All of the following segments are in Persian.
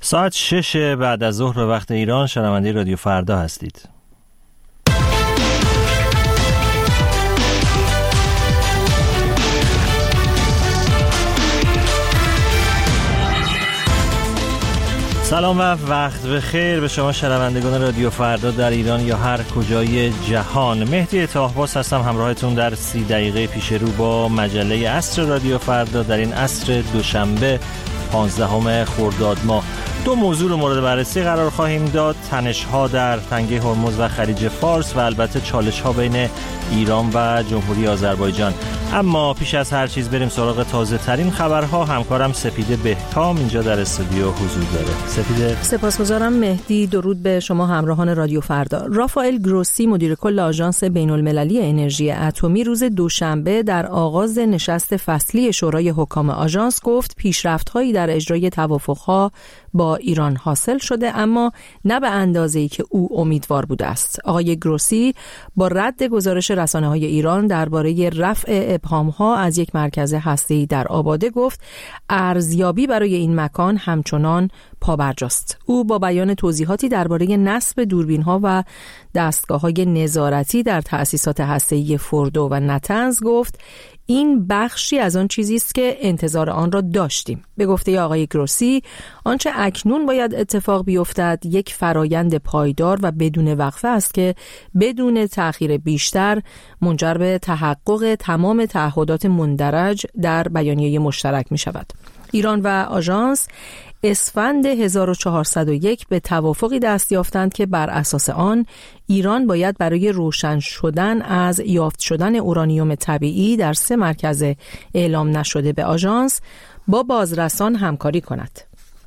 ساعت 6 بعد از ظهر به وقت ایران. شنونده رادیو فردا هستید. سلام و وقت بخیر به شما شنوندگان رادیو فردا در ایران یا هر کجای جهان. مهدی اطاحباس هستم همراهتون در 30 دقیقه پیش رو با مجله عصر رادیو فردا در این عصر دوشنبه 15 خرداد ماه. دو موضوع رو مورد بررسی قرار خواهیم داد: تنش‌ها در تنگه هرمز و خلیج فارس و البته چالش‌ها بین ایران و جمهوری آذربایجان. اما پیش از هر چیز بریم سراغ تازه ترین خبرها. همکارم سپیده بهتام اینجا در استودیو حضور داره. سپیده. سپاسگزارم مهدی. درود به شما همراهان رادیو فردا. رافائل گروسی مدیر کل آژانس بین‌المللی انرژی اتمی روز دوشنبه در آغاز نشست فصلی شورای حکام آژانس گفت پیشرفت‌هایی در اجرای توافق‌ها با ایران حاصل شده، اما نه به اندازه‌ای که او امیدوار بوده است. آقای گروسی با رد گزارش رسانه‌های ایران درباره رفع ابهام‌ها از یک مرکز هسته‌ای در آباده گفت ارزیابی برای این مکان همچنان پابرجاست. او با بیان توضیحاتی درباره نصب دوربین‌ها و دستگاه‌های نظارتی در تأسیسات هسته‌ای فوردو و نتنز گفت این بخشی از آن چیزی است که انتظار آن را داشتیم. به گفته آقای گروسی آنچه اکنون باید اتفاق بیفتد یک فرایند پایدار و بدون وقفه است که بدون تأخیر بیشتر منجر به تحقق تمام تعهدات مندرج در بیانیه مشترک می شود. ایران و آژانس اسفند 1401 به توافقی دست یافتند که بر اساس آن ایران باید برای روشن شدن از یافت شدن اورانیوم طبیعی در 3 مرکز اعلام نشده به آژانس با بازرسان همکاری کند.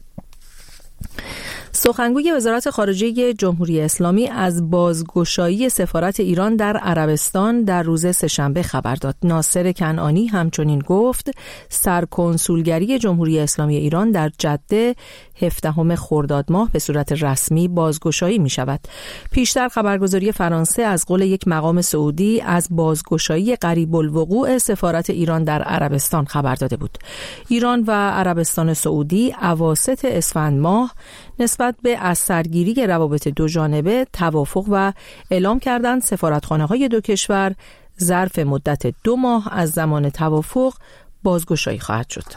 سخنگوی وزارت خارجه جمهوری اسلامی از بازگشایی سفارت ایران در عربستان در روز سه‌شنبه خبر داد. ناصر کنعانی همچنین گفت سرکنسولگری جمهوری اسلامی ایران در جده 17 خرداد ماه به صورت رسمی بازگشایی می شود. پیشتر خبرگزاری فرانسه از قول یک مقام سعودی از بازگشایی قریب الوقوع سفارت ایران در عربستان خبر داده بود. ایران و عربستان سعودی اواسط اسفند ماه نسبت به از سرگیری روابط دو جانبه توافق و اعلام کردند سفارتخانه‌های دو کشور ظرف مدت 2 ماه از زمان توافق بازگشایی خواهد شد.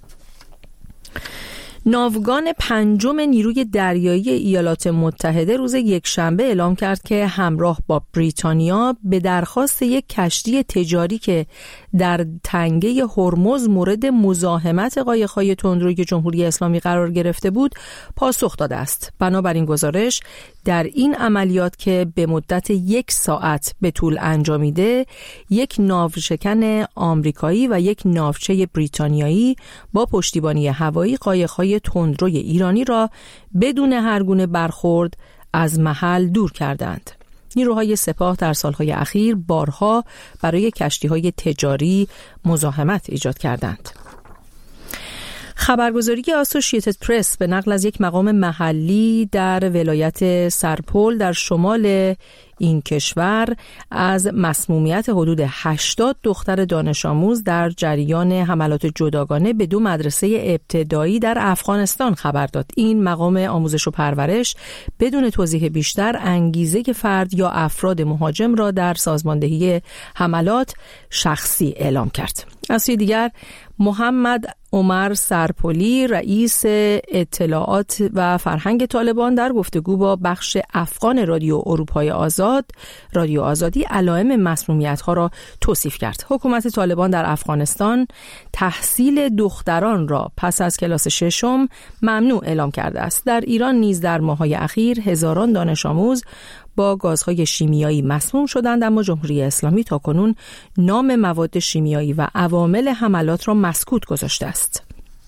ناوگان 5 نیروی دریایی ایالات متحده روز یکشنبه اعلام کرد که همراه با بریتانیا به درخواست یک کشتی تجاری که در تنگه هرمز مورد مزاحمت قایق‌های تندروی جمهوری اسلامی قرار گرفته بود پاسخ داده است. بنابراین گزارش در این عملیات که به مدت 1 ساعت به طول انجامیده، یک ناوشکن آمریکایی و یک ناوچه بریتانیایی با پشتیبانی هوایی قایق‌های تندروی ایرانی را بدون هر گونه برخورد از محل دور کردند. نیروهای سپاه در سالهای اخیر بارها برای کشتی‌های تجاری مزاحمت ایجاد کردند. خبرگزاری آسوشییتد پرس به نقل از یک مقام محلی در ولایت سرپول در شمال این کشور از مسمومیت حدود 80 دختر دانش آموز در جریان حملات جداگانه به 2 مدرسه ابتدایی در افغانستان خبر داد. این مقام آموزش و پرورش بدون توضیح بیشتر انگیزه فرد یا افراد مهاجم را در سازماندهی حملات شخصی اعلام کرد. از سوی دیگر محمد عمر سرپولی رئیس اطلاعات و فرهنگ طالبان در گفتگو با بخش افغان رادیو اروپای آزاد رادیو آزادی علائم مسمومیت‌ها را توصیف کرد. حکومت طالبان در افغانستان تحصیل دختران را پس از کلاس 6 ممنوع اعلام کرده است. در ایران نیز در ماه‌های اخیر هزاران دانش آموز با گازهای شیمیایی مسموم شدند، اما جمهوری اسلامی تاکنون نام مواد شیمیایی و عوامل حملات را مسکوت گذاشته است.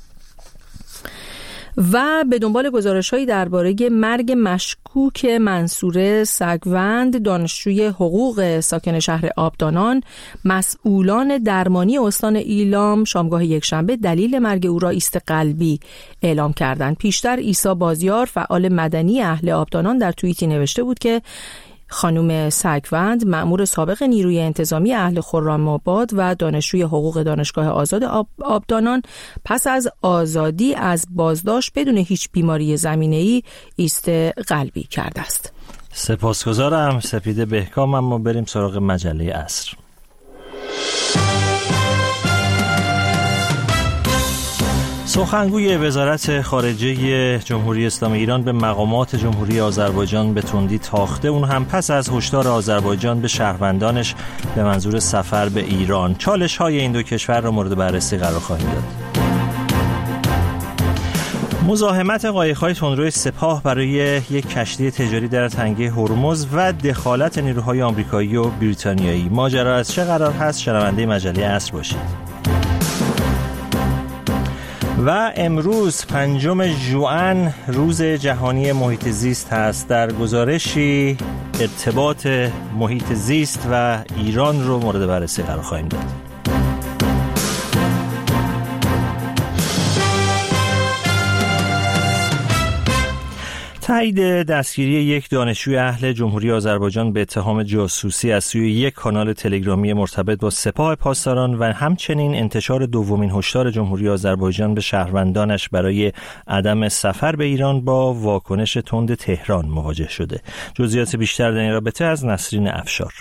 و به دنبال گزارش‌هایی درباره مرگ مشکوک منصوره سگوند، دانشجوی حقوق ساکن شهر آبدانان، مسئولان درمانی استان ایلام شامگاه یکشنبه دلیل مرگ او را ایست قلبی اعلام کردند. پیشتر عیسی بازیار فعال مدنی اهل آبدانان در توییتی نوشته بود که خانم سگوند، مأمور سابق نیروی انتظامی اهل خرم‌آباد و دانشجوی حقوق دانشگاه آزاد آبادان، پس از آزادی از بازداشت بدون هیچ بیماری زمینه‌ای ایست قلبی کرده است. سپاسگزارم سپیده بهکام. اما بریم سراغ مجله عصر. سخنگوی وزارت خارجه جمهوری اسلامی ایران به مقامات جمهوری آذربایجان به تندی تاخته، اون هم پس از هشدار آذربایجان به شهروندانش به منظور سفر به ایران. چالش‌های این دو کشور را مورد بررسی قرار خواهیم داد. مزاحمت قایق‌های تندروی سپاه برای یک کشتی تجاری در تنگه هرمز و دخالت نیروهای آمریکایی و بریتانیایی. ماجرا از چه قرار هست؟ شنونده مجله عصر باشید. و امروز 5 ژوئن روز جهانی محیط زیست هست. در گزارشی ارتباط محیط زیست و ایران رو مورد بررسی قرار خواهیم داد. تایید دستگیری یک دانشجوی اهل جمهوری آذربایجان به اتهام جاسوسی از سوی یک کانال تلگرامی مرتبط با سپاه پاسداران و همچنین انتشار دومین هشدار جمهوری آذربایجان به شهروندانش برای عدم سفر به ایران با واکنش تند تهران مواجه شده. جزئیات بیشتر در این رابطه از نسرین افشار.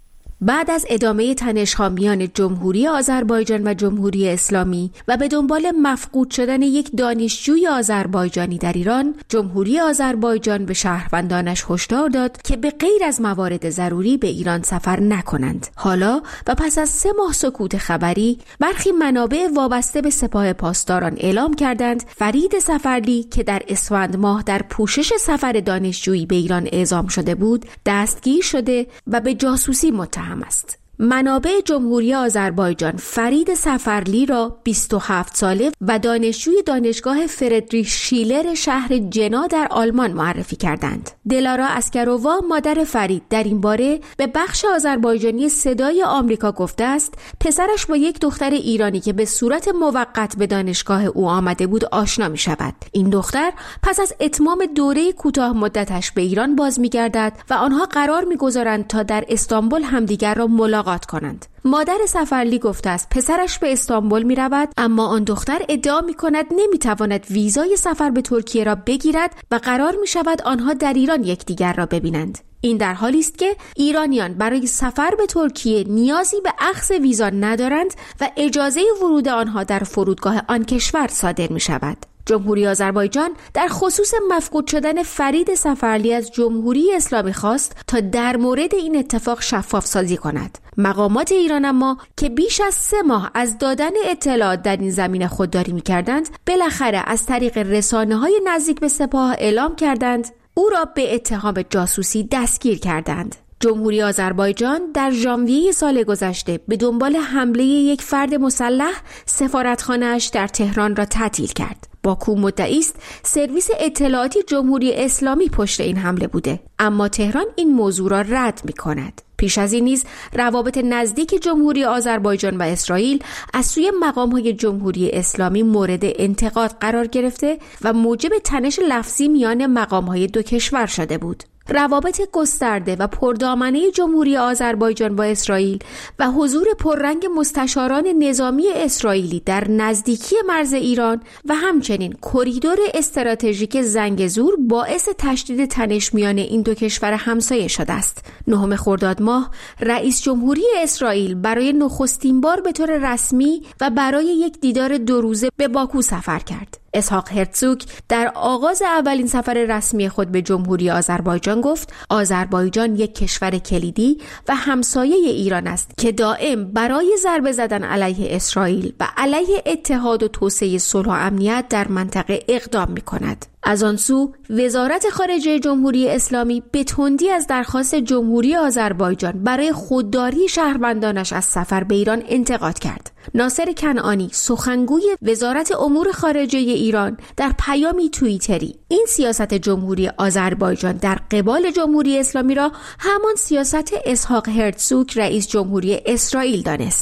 بعد از ادامه تنش‌ها میان جمهوری آذربایجان و جمهوری اسلامی و به دنبال مفقود شدن یک دانشجوی آذربایجانی در ایران، جمهوری آذربایجان به شهروندانش هشدار داد که به غیر از موارد ضروری به ایران سفر نکنند. حالا و پس از 3 ماه سکوت خبری، برخی منابع وابسته به سپاه پاسداران اعلام کردند فرید سفرلی که در اسفند ماه در پوشش سفر دانشجویی به ایران اعزام شده بود، دستگیر شده و به جاسوسی متهم است. منابع جمهوری آذربایجان فرید سفرلی را 27 ساله و دانشجوی دانشگاه فردریش شیلر شهر جنا در آلمان معرفی کردند. دلارا اسکرووا مادر فرید در این باره به بخش آذربایجانی صدای آمریکا گفته است پسرش با یک دختر ایرانی که به صورت موقت به دانشگاه او آمده بود آشنا می شود. این دختر پس از اتمام دوره کوتاه مدتش به ایران باز می گردد و آنها قرار می گذارند تا در استانبول همدیگر را ملاقات کنند. مادر سفرلی گفته است پسرش به استانبول می رود، اما آن دختر ادعا می کند نمی تواند ویزای سفر به ترکیه را بگیرد و قرار می شود آنها در ایران یکدیگر را ببینند. این در حالی است که ایرانیان برای سفر به ترکیه نیازی به اخذ ویزا ندارند و اجازه ورود آنها در فرودگاه آن کشور صادر می شود. جمهوری آذربایجان در خصوص مفقود شدن فرید سفرلی از جمهوری اسلامی خواست تا در مورد این اتفاق شفاف سازی کند. مقامات ایران اما که بیش از 3 ماه از دادن اطلاعات در این زمینه خودداری می‌کردند، بالاخره از طریق رسانه‌های نزدیک به سپاه اعلام کردند او را به اتهام جاسوسی دستگیر کردند. جمهوری آذربایجان در ژانویه سال گذشته به دنبال حمله یک فرد مسلح سفارتخانه‌اش در تهران را تعطیل کرد. باکو مدعی است سرویس اطلاعاتی جمهوری اسلامی پشت این حمله بوده، اما تهران این موضوع را رد می‌کند. پیش از این نیز روابط نزدیک جمهوری آذربایجان و اسرائیل از سوی مقام‌های جمهوری اسلامی مورد انتقاد قرار گرفته و موجب تنش لفظی میان مقام‌های دو کشور شده بود. روابط گسترده و پردامنه جمهوری آذربایجان با اسرائیل و حضور پررنگ مستشاران نظامی اسرائیلی در نزدیکی مرز ایران و همچنین کریدور استراتژیک زنگزور باعث تشدید تنش میان این دو کشور همسایه شده است. 9 خرداد ماه رئیس جمهوری اسرائیل برای نخستین بار به طور رسمی و برای یک دیدار 2 روزه به باکو سفر کرد. اسحاق هرتزوگ در آغاز اولین سفر رسمی خود به جمهوری آذربایجان گفت آذربایجان یک کشور کلیدی و همسایه ایران است که دائم برای ضربه زدن علیه اسرائیل و علیه اتحاد و توسعه صلح و امنیت در منطقه اقدام می‌کند. از آن سو وزارت خارجه جمهوری اسلامی به تندی از درخواست جمهوری آذربایجان برای خودداری شهروندانش از سفر به ایران انتقاد کرد. ناصر کنعانی سخنگوی وزارت امور خارجه ایران در پیامی توییتری این سیاست جمهوری آذربایجان در قبال جمهوری اسلامی را همان سیاست اسحاق هرتزوگ رئیس جمهوری اسرائیل دانست.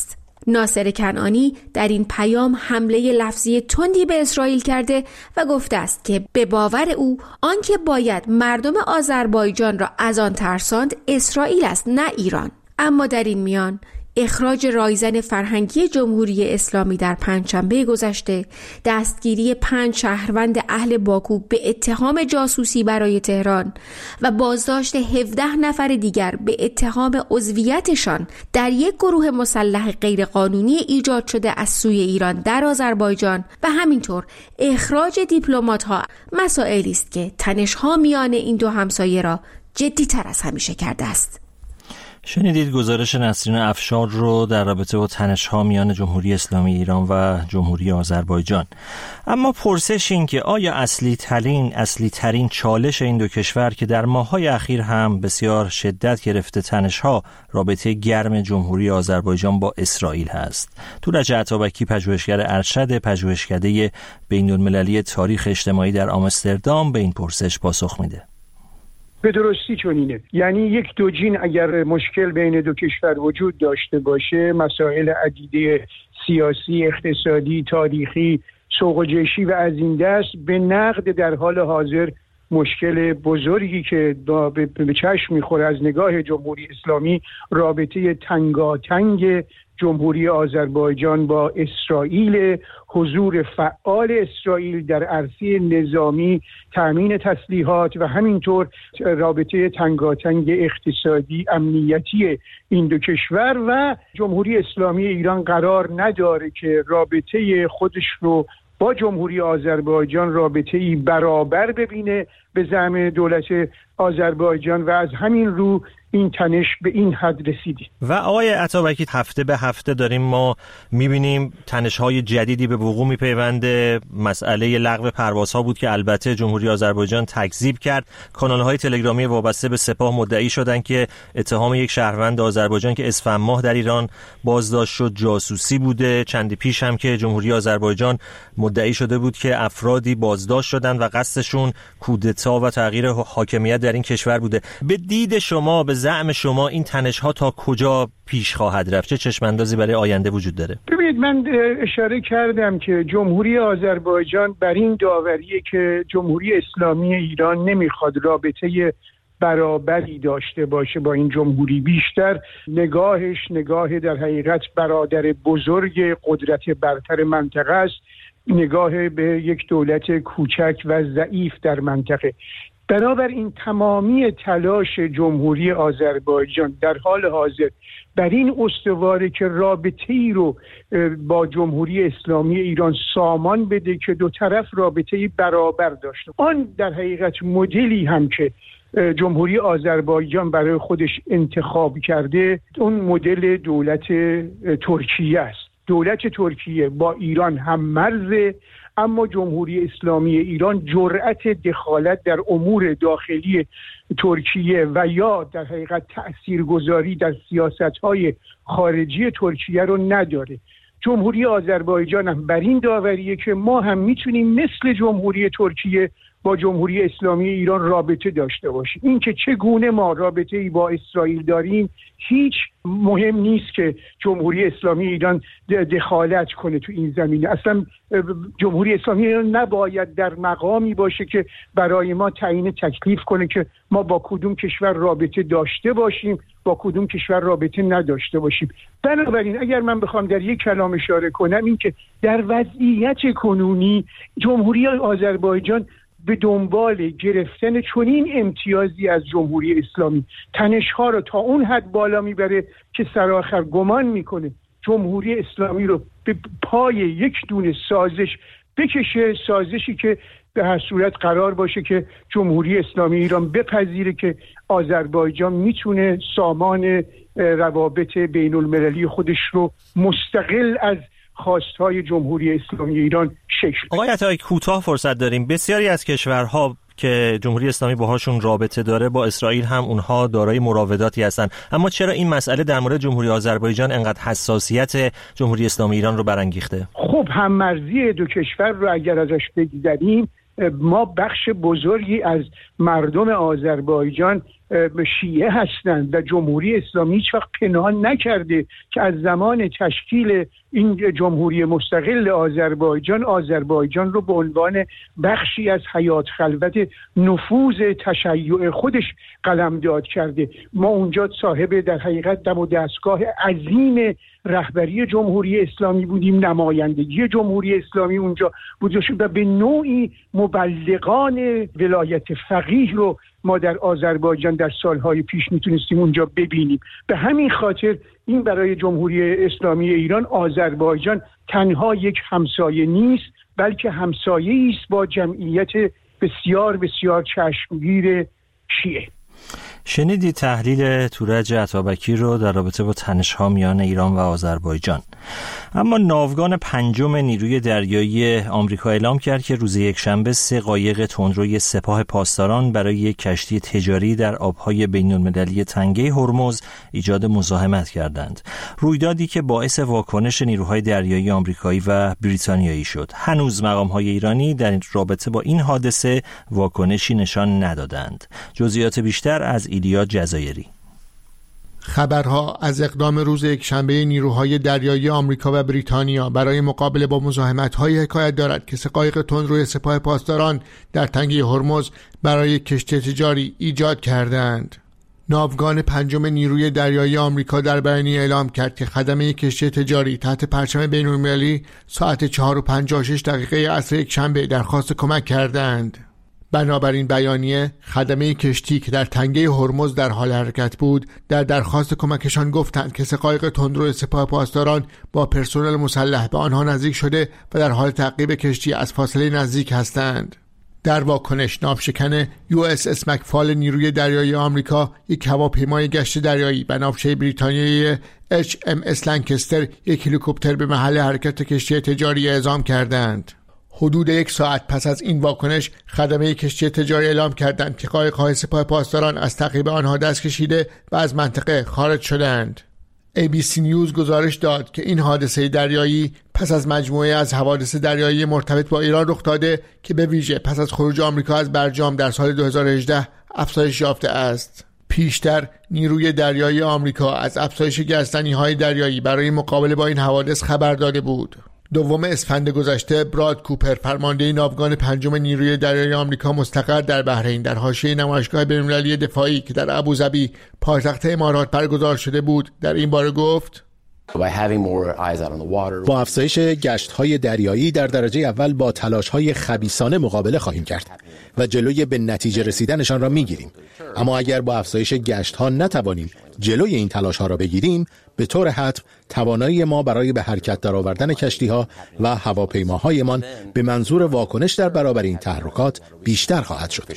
ناصر کنعانی در این پیام حمله لفظی تندی به اسرائیل کرده و گفته است که به باور او آنکه باید مردم آذربایجان را از آن ترساند اسرائیل است نه ایران. اما در این میان اخراج رایزن فرهنگی جمهوری اسلامی در پنجشنبه گذشته، دستگیری 5 شهروند اهل باکو به اتهام جاسوسی برای تهران و بازداشت 17 نفر دیگر به اتهام عضویتشان در یک گروه مسلح غیرقانونی ایجاد شده از سوی ایران در آذربایجان و همینطور اخراج دیپلمات‌ها مسائلی است که تنش‌ها میان این دو همسایه را جدی‌تر از همیشه کرده است. شنیدید گزارش نسرین افشار رو در رابطه با تنش‌ها میان جمهوری اسلامی ایران و جمهوری آذربایجان. اما پرسش این که آیا اصلی ترین چالش این دو کشور که در ماه‌های اخیر هم بسیار شدت گرفته تنش‌ها رابطه گرم جمهوری آذربایجان با اسرائیل هست؟ تورج عطابکی پژوهشگر ارشد پژوهشکده بین‌المللی تاریخ اجتماعی در آمستردام به این پرسش پاسخ میده. به درستی چنینه. یعنی یک دوجین اگر مشکل بین دو کشور وجود داشته باشه، مسائل عدیده سیاسی، اقتصادی، تاریخی، سوق و جیشی و از این دست، به نقد در حال حاضر مشکل بزرگی که به چشم میخوره از نگاه جمهوری اسلامی رابطه تنگاتنگ جمهوری آذربایجان با اسرائیل، حضور فعال اسرائیل در عرصه نظامی، تامین تسلیحات و همینطور رابطه تنگاتنگ اقتصادی امنیتی این دو کشور و جمهوری اسلامی ایران قرار نداره که رابطه خودش رو با جمهوری آذربایجان رابطه‌ای برابر ببینه به زعم دولت آذربایجان و از همین رو این تنش به این حد رسیده. و آقای عطابکی هفته به هفته داریم ما می‌بینیم تنش‌های جدیدی به وقوع می‌پیونده. مسئله لغو پروازها بود که البته جمهوری آذربایجان تکذیب کرد. کانال‌های تلگرامی وابسته به سپاه مدعی شدند که اتهام یک شهروند آذربایجان که اسفند ماه در ایران بازداشت شد جاسوسی بوده. چندی پیش هم که جمهوری آذربایجان مدعی شده بود که افرادی بازداشت شدند و قصدشون کودتا و تغییر حاکمیت در این کشور بوده. به دید شما، به زعم شما این تنش‌ها تا کجا پیش خواهد رفت؟ چه چشم‌اندازی برای آینده وجود داره؟ ببینید، من اشاره کردم که جمهوری آذربایجان بر این داوریه که جمهوری اسلامی ایران نمیخواد رابطه برابری داشته باشه با این جمهوری. بیشتر نگاه در حقیقت برادر بزرگ قدرت برتر منطقه است، نگاه به یک دولت کوچک و ضعیف در منطقه. بنابراین تمامی تلاش جمهوری آذربایجان در حال حاضر بر این استواره که رابطه‌ای رو با جمهوری اسلامی ایران سامان بده که دو طرف رابطه‌ای برابر داشته. آن در حقیقت مدلی هم که جمهوری آذربایجان برای خودش انتخاب کرده، اون مدل دولت ترکیه است. دولت ترکیه با ایران هم مرزه، اما جمهوری اسلامی ایران جرأت دخالت در امور داخلی ترکیه و یا در حقیقت تأثیرگذاری در سیاست‌های خارجی ترکیه رو نداره. جمهوری آذربایجان هم بر این داوریه که ما هم میتونیم مثل جمهوری ترکیه با جمهوری اسلامی ایران رابطه داشته باشیم. این که چگونه ما رابطه‌ای با اسرائیل داریم هیچ مهم نیست که جمهوری اسلامی ایران دخالت کنه تو این زمینه. اصلا جمهوری اسلامی ایران نباید در مقامی باشه که برای ما تعیین تکلیف کنه که ما با کدوم کشور رابطه داشته باشیم، با کدوم کشور رابطه نداشته باشیم. بنابراین اگر من بخوام در یک کلام اشاره کنم، این که در وضعیت کنونی جمهوری آذربایجان به دنبال گرفتن چنین امتیازی از جمهوری اسلامی تنش‌ها رو تا اون حد بالا میبره که سرآخر گمان میکنه جمهوری اسلامی رو به پای یک دونه سازش بکشه، سازشی که به هر صورت قرار باشه که جمهوری اسلامی ایران بپذیره که آذربایجان میتونه سامان روابط بین المللی خودش رو مستقل از خواستهای جمهوری اسلامی ایران شکل. آقای عطایی، کوتاه فرصت داریم. بسیاری از کشورها که جمهوری اسلامی باهاشون رابطه داره با اسرائیل هم اونها دارای مراوداتی هستن، اما چرا این مسئله در مورد جمهوری آذربایجان انقدر حساسیت جمهوری اسلامی ایران رو برانگیخته؟ خب هم‌مرزی دو کشور رو اگر ازش بگذریم، ما بخش بزرگی از مردم آذربایجان شیعه هستند و جمهوری اسلامی هیچ وقت پنهان نکرده که از زمان تشکیل این جمهوری مستقل آذربایجان رو به عنوان بخشی از حیات خلوت نفوذ تشیع خودش قلمداد کرده. ما اونجا صاحب در حقیقت دم و دستگاه عظیم رهبری جمهوری اسلامی بودیم، نمایندگی جمهوری اسلامی اونجا بود و به نوعی مبلغان ولایت فقیه رو ما در آذربایجان در سالهای پیش میتونستیم اونجا ببینیم. به همین خاطر این برای جمهوری اسلامی ایران آذربایجان تنها یک همسایه نیست، بلکه همسایه‌ای است با جمعیت بسیار بسیار چشمگیر شیعه. شنیدی تحلیل تورج عطابکی رو در رابطه با تنش‌ها میان ایران و آذربایجان. اما ناوگان پنجم نیروی دریایی آمریکا اعلام کرد که روز یکشنبه 3 قایق تندروی سپاه پاسداران برای یک کشتی تجاری در آبهای بین‌المللی تنگه هرمز ایجاد مزاحمت کردند. رویدادی که باعث واکنش نیروهای دریایی آمریکایی و بریتانیایی شد. هنوز مقام‌های ایرانی در رابطه با این حادثه واکنشی نشان ندادند. جزئیات بیشتر از ایلیا جزایری. خبرها از اقدام روز یکشنبه نیروهای دریایی آمریکا و بریتانیا برای مقابله با مزاحمت‌های حکایت دارد که 3 قایق تندروی سپاه پاسداران در تنگه هرمز برای کشتی تجاری ایجاد کردند. ناوگان پنجم نیروی دریایی آمریکا در بیانیه اعلام کرد که خدمه کشتی تجاری تحت پرچم بین‌المللی ساعت 4:56 عصر یکشنبه درخواست کمک کردند. بنابراین بیانیه خدمه کشتی که در تنگه هرمز در حال حرکت بود در درخواست کمکشان گفتند که 3 قایق تندرو سپاه پاسداران با پرسنل مسلح به آنها نزدیک شده و در حال تعقیب کشتی از فاصله نزدیک هستند. در واکنش ناوشکن USS مکفال نیروی دریایی آمریکا یک هواپیمای گشت دریایی و ناوچه بریتانیایی HMS لنکستر یک هلیکوپتر به محل حرکت کشتی تجاری اعزام کردند. حدود 1 ساعت پس از این واکنش خدمه کشتی تجاری اعلام کردند که قایق‌های سپاه پاسداران از تعقیب آنها دست کشیده و از منطقه خارج شدند. ABC نیوز گزارش داد که این حادثه دریایی پس از مجموعه از حوادث دریایی مرتبط با ایران رخ داده که به ویژه پس از خروج آمریکا از برجام در سال 2018 افزایش یافته است. پیشتر نیروی دریایی آمریکا از افزایش گستنی‌های دریایی برای مقابله با این حوادث خبر داده بود. 2 اسفند گذشته براد کوپر فرمانده ناوگان پنجم نیروی دریایی آمریکا مستقر در بحرین در حاشیه نمایشگاه بین‌المللی دفاعی که در ابوظبی پایتخت امارات برگزار شده بود در این باره گفت: با افزایش گشت‌های دریایی در درجه اول با تلاش‌های خبیثانه مقابله خواهیم کرد و جلوی به نتیجه رسیدنشان را می‌گیریم. اما اگر با افزایش گشت‌ها نتوانیم جلوی این تلاش‌ها را بگیریم، به طور حتم توانایی ما برای به حرکت درآوردن کشتی‌ها و هواپیماهایمان به منظور واکنش در برابر این تحرکات بیشتر خواهد شد.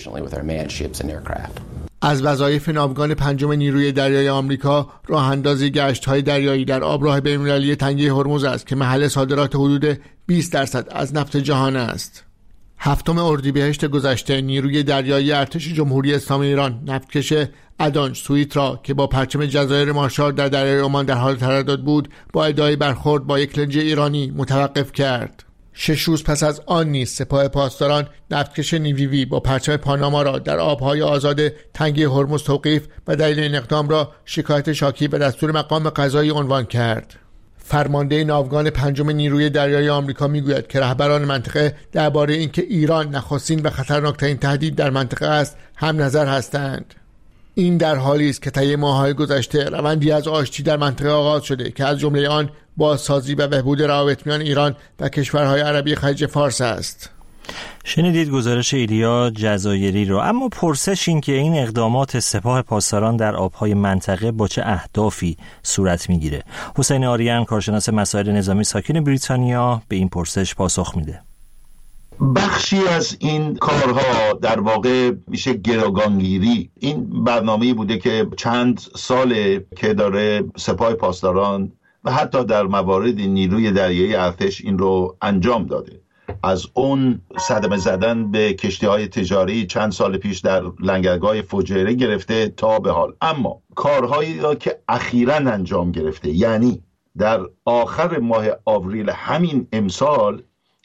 از وظایف ناوگان پنجم نیروی دریایی آمریکا راه اندازی گشت‌های دریایی در آبراه بین‌المللی تنگه هرمز است که محل صادرات حدود 20% از نفت جهان است. 7 اردیبهشت گذشته نیروی دریایی ارتش جمهوری اسلامی ایران نفتکش ادانج سویترا که با پرچم جزایر مارشال در دریای عمان در حال تردد بود با ادعای برخورد با یک لنج ایرانی متوقف کرد. 6 روز پس از آن نیز سپاه پاسداران نفتکش نیویوی با پرچم پاناما را در آبهای آزاد تنگه هرمز توقیف و دلیل این اقدام را شکایت شاکی به دستور مقام قضایی عنوان کرد. فرمانده ناوگان پنجم نیروی دریایی آمریکا میگوید که رهبران منطقه درباره اینکه ایران نخستین و خطرناکترین تهدید در منطقه است هم نظر هستند. این در حالی است که طی ماه‌های گذشته روندی از آشتی در منطقه آغاز شده که از جمله آن بازسازی و بهبود روابط میان ایران و کشورهای عربی خلیج فارس است. شنیدید گزارش ایلیا جزایری رو. اما پرسش این که این اقدامات سپاه پاسداران در آبهای منطقه با چه اهدافی صورت میگیره؟ حسین آریان کارشناس مسائل نظامی ساکن بریتانیا به این پرسش پاسخ میده. بخشی از این کارها در واقع میشه گروگانگیری. این برنامه‌ای بوده که چند ساله که داره سپاه پاسداران و حتی در موارد نیروی دریایی ارتش این رو انجام داده. از اون صدمه زدن به کشتی‌های تجاری چند سال پیش در لنگرگاه فجیره گرفته تا به حال. اما کارهایی را که اخیراً انجام گرفته، یعنی در آخر ماه آوریل همین امسال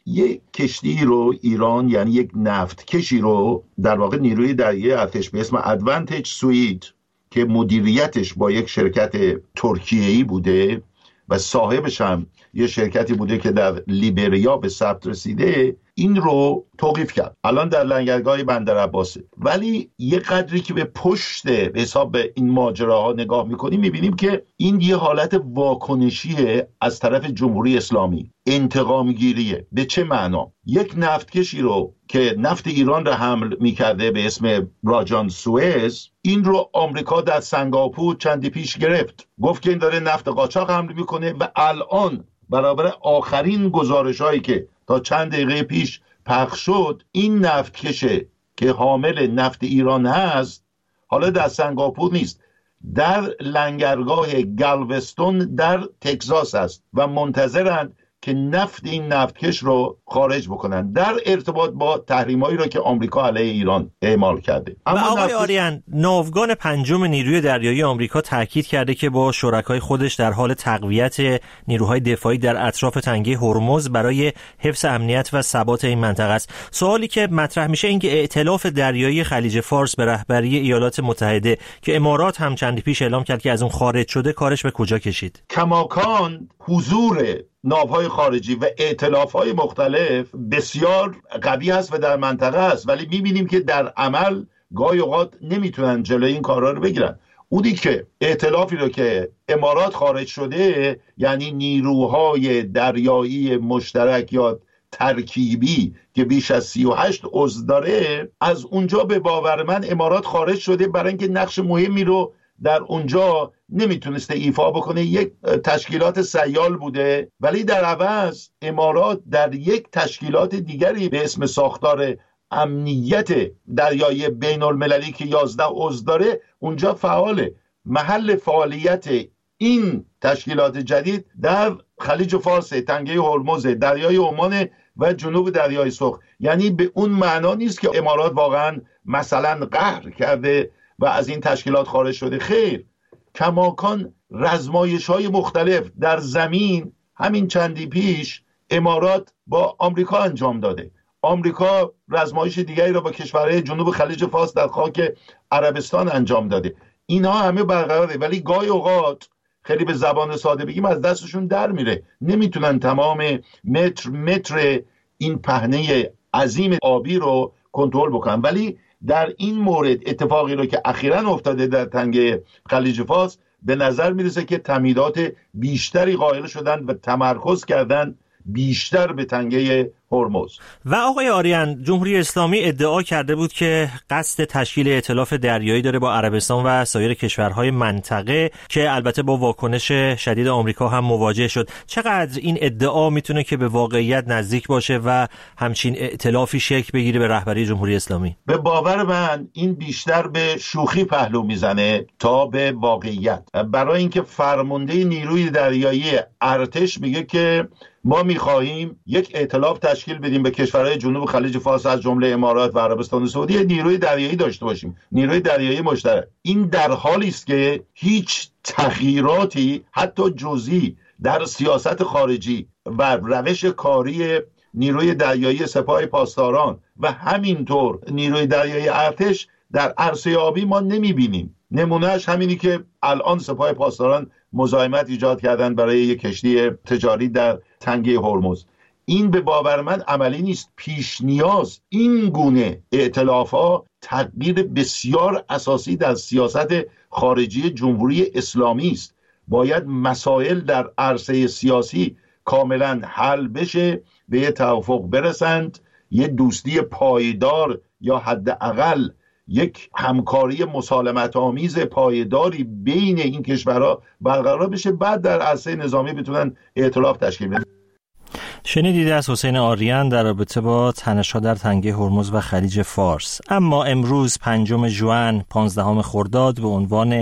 یک کشتی رو ایران، یعنی یک نفت کشی رو، در واقع نیروی دریایی ارتش به اسم ادوانتج سوئید که مدیریتش با یک شرکت ترکیه‌ای بوده و صاحبش هم یه شرکتی بوده که در لیبریا به ثبت رسیده، این رو توقیف کرد. الان در لنگرگاه بندر عباسه. ولی یه قدری که به پشت حساب این ماجراها نگاه میکنیم میبینیم که این یه حالت واکنشیه از طرف جمهوری اسلامی، انتقام گیریه. به چه معنا؟ یک نفتکشی رو که نفت ایران رو حمل میکرده به اسم راجان سوئز، این رو آمریکا در سنگاپور چندی پیش گرفت، گفت که این داره نفت قاچاق حمل میکنه و الان برابر آخرین گزارش‌هایی که تا چند دقیقه پیش پخش شد، این نفتکشه که حامل نفت ایران هست حالا در سنگاپور نیست، در لنگرگاه گالوستون در تگزاس است و منتظرند که نفت این نفتکش رو خارج بکنن در ارتباط با تحریمایی رو که آمریکا علیه ایران اعمال کرده. اما آقای آریان، ناوگان پنجم نیروی دریایی آمریکا تاکید کرده که با شرکای خودش در حال تقویت نیروهای دفاعی در اطراف تنگه هرمز برای حفظ امنیت و ثبات این منطقه است. سوالی که مطرح میشه این که ائتلاف دریایی خلیج فارس به رهبری ایالات متحده که امارات هم چندی پیش اعلام کرد که از اون خارج شده، کارش به کجا کشید؟ کماکان حضور ناوهای خارجی و ائتلاف‌های مختلف بسیار قوی است و در منطقه است، ولی می‌بینیم که در عمل گاهی اوقات نمیتونن جلوی این کارا رو بگیرن. اونی که ائتلافی رو که امارات خارج شده، یعنی نیروهای دریایی مشترک یا ترکیبی که بیش از 38 عضو داره، از اونجا به باور من امارات خارج شده برای اینکه نقش مهمی رو در اونجا نمیتونسته ایفا بکنه. یک تشکیلات سیال بوده، ولی در عوض امارات در یک تشکیلات دیگری به اسم ساختار امنیت دریایی بین المللی که 11 عضو داره اونجا فعاله. محل فعالیت این تشکیلات جدید در خلیج فارس، تنگه هرمز، دریای عمان و جنوب دریای سرخ. یعنی به اون معنا نیست که امارات واقعا مثلا قهر کرده و از این تشکیلات خارج شده. خیر، کماکان رزمایش‌های مختلف در زمین همین چندی پیش امارات با آمریکا انجام داده. آمریکا رزمایش دیگری را با کشورهای جنوب خلیج فارس در خاک عربستان انجام داده. اینها همه برقراره، ولی گاهی اوقات خیلی به زبان ساده بگیم از دستشون در میره، نمیتونن تمام متر این پهنه عظیم آبی رو کنترل بکنن. ولی در این مورد اتفاقی رو که اخیراً افتاده در تنگه خلیج فارس، به نظر میرسه که تمهیدات بیشتری قائل شدن و تمرکز کردن بیشتر به تنگه هرمز. و آقای آریان، جمهوری اسلامی ادعا کرده بود که قصد تشکیل ائتلاف دریایی داره با عربستان و سایر کشورهای منطقه که البته با واکنش شدید آمریکا هم مواجه شد. چقدر این ادعا میتونه که به واقعیت نزدیک باشه و همچین ائتلافی شکل بگیره به رهبری جمهوری اسلامی؟ به باور من این بیشتر به شوخی پهلو میزنه تا به واقعیت. برای اینکه فرمانده نیروی دریایی ارتش میگه که ما میخواهیم یک ائتلاف تشکیل بدیم به کشورهای جنوب خلیج فارس از جمله امارات و عربستان سعودی، نیروی دریایی داشته باشیم، نیروی دریایی مشترک. این در حالی است که هیچ تغییراتی حتی جزئی در سیاست خارجی و روش کاری نیروی دریایی سپاه پاسداران و همینطور نیروی دریایی ارتش در عرصه آبی ما نمیبینیم. نمونهش همینی که الان سپاه پاسداران مزاحمت ایجاد کردن برای یک کشتی تجاری در تنگه هرمز. این به باور من عملی نیست. پیش نیاز این گونه ائتلاف‌ها تغییر بسیار اساسی در سیاست خارجی جمهوری اسلامی است. باید مسائل در عرصه سیاسی کاملا حل بشه، به یه توافق برسند، یه دوستی پایدار یا حداقل یک همکاری مسالمت آمیز پایداری بین این کشورها برقرار بشه، بعد در عرصه نظامی بتونن ائتلاف تشکیل بدن. شنیدید از حسین آریان در رابطه با تنش‌ها در تنگه هرمز و خلیج فارس. اما امروز 5 ژوئن 15 خرداد به عنوان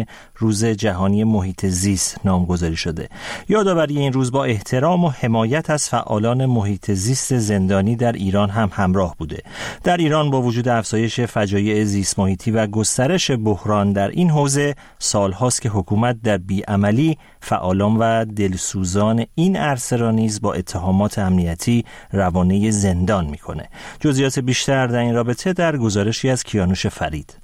روز جهانی محیط زیست نامگذاری شده. یادآوری این روز با احترام و حمایت از فعالان محیط زیست زندانی در ایران هم همراه بوده. در ایران با وجود افزایش فجایع زیست محیطی و گسترش بحران در این حوزه، سالهاست که حکومت در بیعملی فعالان و دلسوزان این عرصه را نیز با اتهامات امنیتی روانه زندان میکنه. جزئیات بیشتر در این رابطه در گزارشی از کیانوش فرید.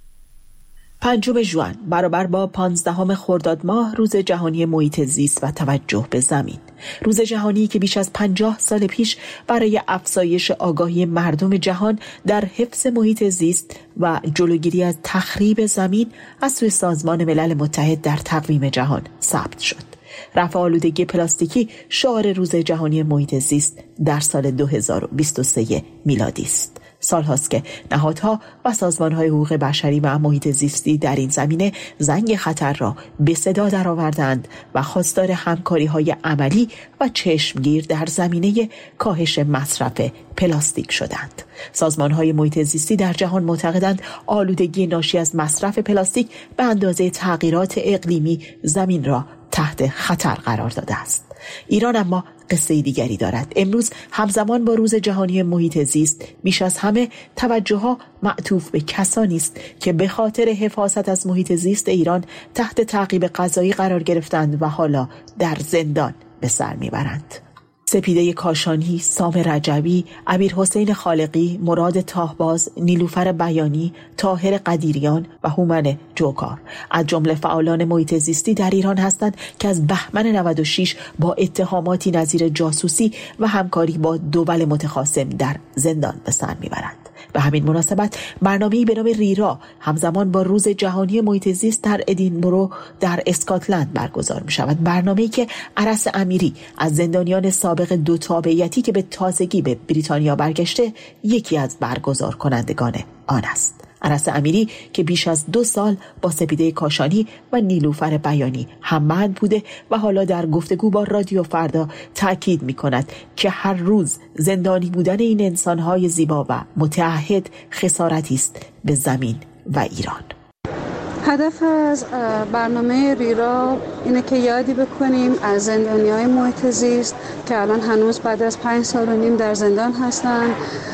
5 ژوئن برابر با 15 خرداد ماه روز جهانی محیط زیست و توجه به زمین. روز جهانی که بیش از 50 سال پیش برای افزایش آگاهی مردم جهان در حفظ محیط زیست و جلوگیری از تخریب زمین از سوی سازمان ملل متحد در تقویم جهان ثبت شد. رفع آلودگی پلاستیکی شعار روز جهانی محیط زیست در سال 2023 میلادی است. سالهاست که نهادها و سازمان‌های حقوق بشری و محیط زیستی در این زمینه زنگ خطر را به صدا درآوردند و خواستار همکاری‌های عملی و چشمگیر در زمینه کاهش مصرف پلاستیک شدند. سازمان‌های محیط زیستی در جهان معتقدند آلودگی ناشی از مصرف پلاستیک به اندازه تغییرات اقلیمی زمین را تحت خطر قرار داده است. ایران اما قصه دیگری دارد. امروز همزمان با روز جهانی محیط زیست بیش از همه توجه‌ها معطوف به کسانی است که به خاطر حفاظت از محیط زیست ایران تحت تعقیب قضایی قرار گرفتند و حالا در زندان به سر میبرند. سپیده کاشانی، سام رجبی، امیرحسین خالقی، مراد تاهباز، نیلوفر بیانی، طاهر قدیریان و هومن جوکار از جمله فعالان محیط زیستی در ایران هستند که از بهمن 96 با اتهاماتی نظیر جاسوسی و همکاری با دول متخاصم در زندان به سر میبرند. به همین مناسبت برنامه‌ای به نام ریرا همزمان با روز جهانی محیط زیست در ادینبرو در اسکاتلند برگزار می شود. برنامه‌ای که ارس امیری از زندانیان سابق 2 تابعیتی که به تازگی به بریتانیا برگشته یکی از برگزار کنندگان آن است. ارس امیری که بیش از 2 سال با سپیده کاشانی و نیلوفر بیانی هم‌مند بوده و حالا در گفتگو با رادیو فردا تأکید می‌کند که هر روز زندانی بودن این انسان‌های زیبا و متعهد خسارتی است به زمین و ایران. هدف از برنامه ریرا اینه که یادی بکنیم از زندانی‌های محیط زیست که الان هنوز بعد از 5 سال و نیم در زندان هستند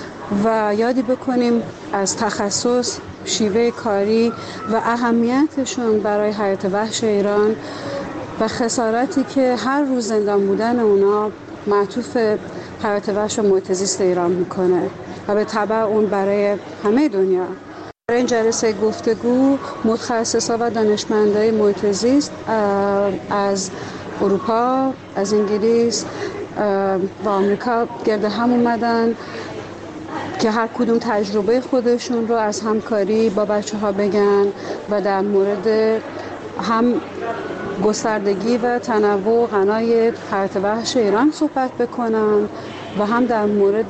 و یادی بکنیم از تخصص، شیوه کاری و اهمیتشون برای حیات وحش ایران و خسارتی که هر روز زندان بودن اونا معطوف حیات وحش و محیط زیست ایران میکنه و به تبع اون برای همه دنیا. برای این جلسه گفتگو متخصصا و دانشمندای محیط زیست از اروپا، از انگلیس و آمریکا گرد هم اومدن که هر کدوم تجربه خودشون رو از همکاری با بچه‌ها بگن و در مورد هم گستردگی و تنوع و غنای حیات وحش ایران صحبت بکنن و هم در مورد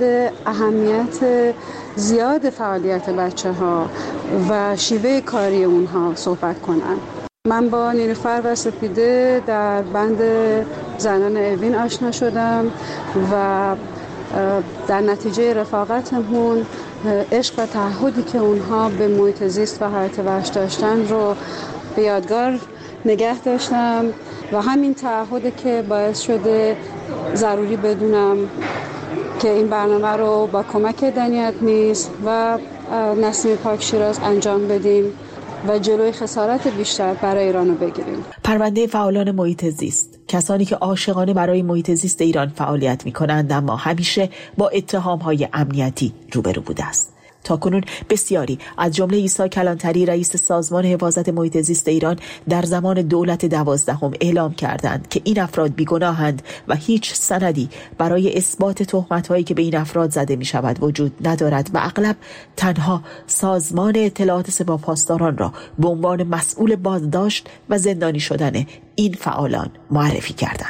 اهمیت زیاد فعالیت بچه‌ها و شیوه کاری اونها صحبت کنن. من با نیلوفر و سپیده در بند زنان اوین آشنا شدم و در نتیجه رفاقتمون عشق و تعهدی که اونها به محیط زیست و حیات وحش داشتن رو به یادگار نگه داشتم و همین تعهدی که باعث شده ضروری بدونم که این برنامه رو با کمک دنیت نیز و نسیم پاک شیراز انجام بدیم و جلوی خسارت بیشتر برای ایران رو بگیریم. پرونده فعالان محیط زیست، کسانی که عاشقانه برای محیط زیست ایران فعالیت می‌کنند اما همیشه با اتهام‌های امنیتی روبرو بوده است. تاکنون بسیاری از جمله عیسی کلانتری رئیس سازمان حفاظت محیط زیست ایران در زمان دولت 12 اعلام کردند که این افراد بیگناهند و هیچ سندی برای اثبات تهمت‌هایی که به این افراد زده می‌شود وجود ندارد و اغلب تنها سازمان اطلاعات سپاهپاسداران را به عنوان مسئول بازداشت و زندانی شدن این فعالان معرفی کردند.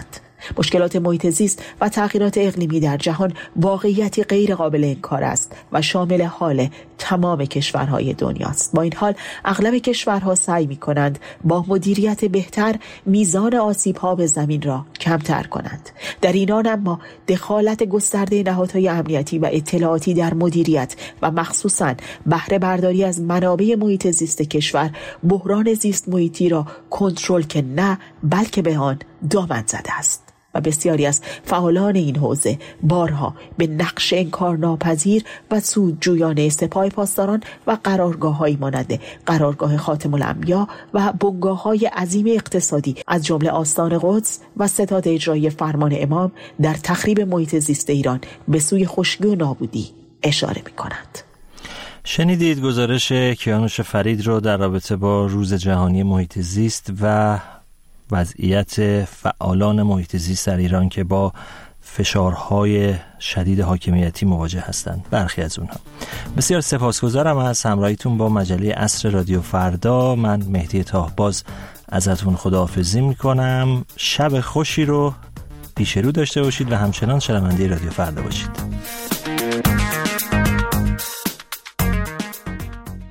مشکلات محیط زیست و تغییرات اقلیمی در جهان واقعیتی غیر قابل انکار است و شامل حال تمام کشورهای دنیاست. با این حال اغلب کشورها سعی می‌کنند با مدیریت بهتر میزان آسیب‌ها به زمین را کمتر کنند. در اینان اما دخالت گسترده نهادهای امنیتی و اطلاعاتی در مدیریت و مخصوصاً بهره برداری از منابع محیط زیست کشور بحران زیست محیطی را کنترل که نه بلکه به آن دامن زده است و بسیاری از فعالان این حوزه بارها به نقش انکارناپذیر و سودجویانه سپاه پاسداران و قرارگاه‌هایی مانند قرارگاه خاتم الانبیا و بنگاه‌های عظیم اقتصادی از جمله آستان قدس و ستاد اجرایی فرمان امام در تخریب محیط زیست ایران به سوی خشکی و نابودی اشاره می‌کنند. شنیدید گزارش کیانوش فرید رو در رابطه با روز جهانی محیط زیست و وضعیت فعالان محیط زیست در ایران که با فشارهای شدید حاکمیتی مواجه هستند. برخی از اونها. بسیار سپاسگزارم از همراهیتون با مجله عصر رادیو فردا. من مهدی طاهباز ازتون خداحافظی میکنم. شب خوشی رو پیش رو داشته باشید و همچنان شنونده رادیو فردا باشید.